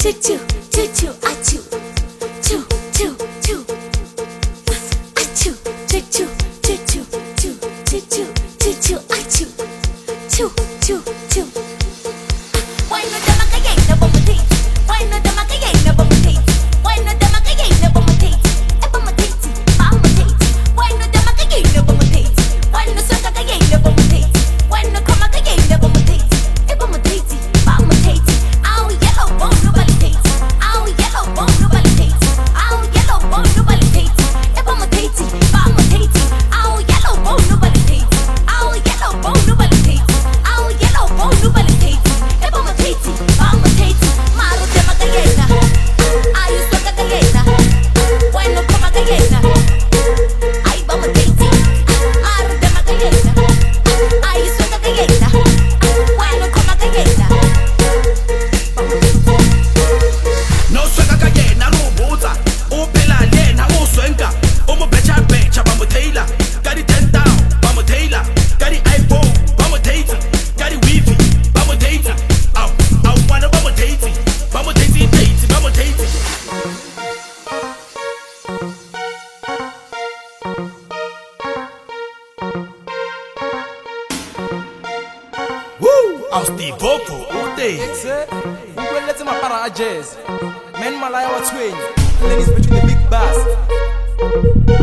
choo choo choo achoo choo choo choo achoo choo choo choo choo choo choo choo choo achoo choo choo choo. Why no dama kaya na bomati? Why no dama kaya na bomati? Why no dama kaya na bomati? E bomati, bomati. Why no dama kaya na bomati? Why no soka kaya na bomati? Why no kama kaya na bomati? E bomati, bomati. Ow yellow bone no validate. Ow yellow bone no validate. Ow yellow bone no validate. E bomati, bomati. Ow yellow bone no validate. Ow yellow bone no validate. Ow yellow bone no validate. E bomati, bomati. Maru dama kaya na. Ayu soka kaya na. Why no kama kaya na? Ay bomati. Maru dama kaya na. Ayu soka kaya na. Why no kama kaya na? No swagger kayena rubuza uphela lena uswenga umubhecha bhecha bamuthaila kari 10 down bamuthaila kari iPhone bamuthaila kari wifi bamuthaila aw wana bamuthaila date bamuthaila. Woo! I'll Steve Vocal all day. Let's my para jazz. Men Malaya wa twin. And then it's between the big bass.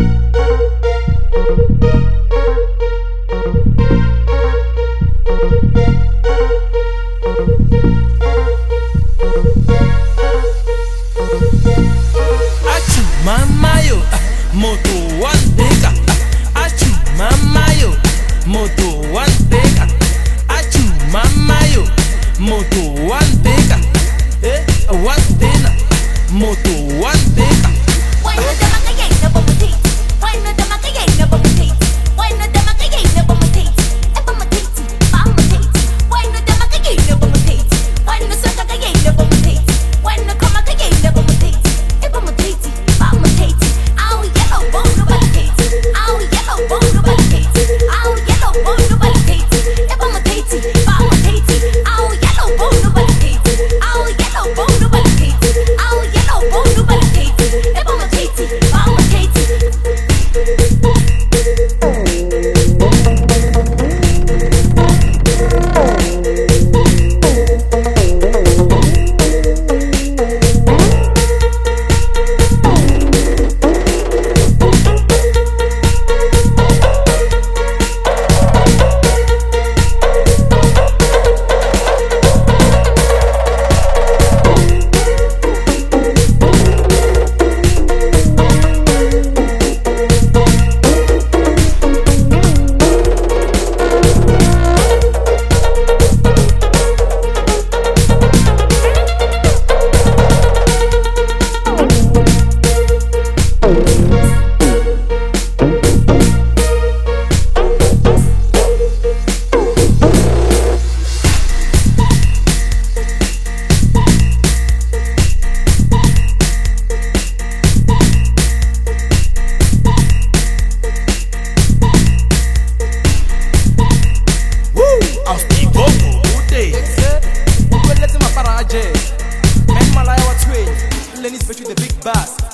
Achu mama yo, moto one deka. Achu mama yo, moto one deka. Achu mama yo, moto one deka. One dena, moto one deka. Why no dama kaya na bomati? Why no dama kaya na bomati? Why no dama kaya na bomati? E bomati, bomati. Why no dama kaya na bomati? Why no soka kaya na bomati? Why no kama kaya na bomati? E bomati, bomati. Ow yellow bone no validate. Ow yellow bone no validate. Ow yellow bone no validate. E bomati, bomati. Ow yellow bone no validate. Ow yellow bone no validate. Ow yellow bone no validate. E bomati, bomati. I'll Steve Vocal all day. Let's my para jazz. Men Malaya wa twin. And then it's between the big bass.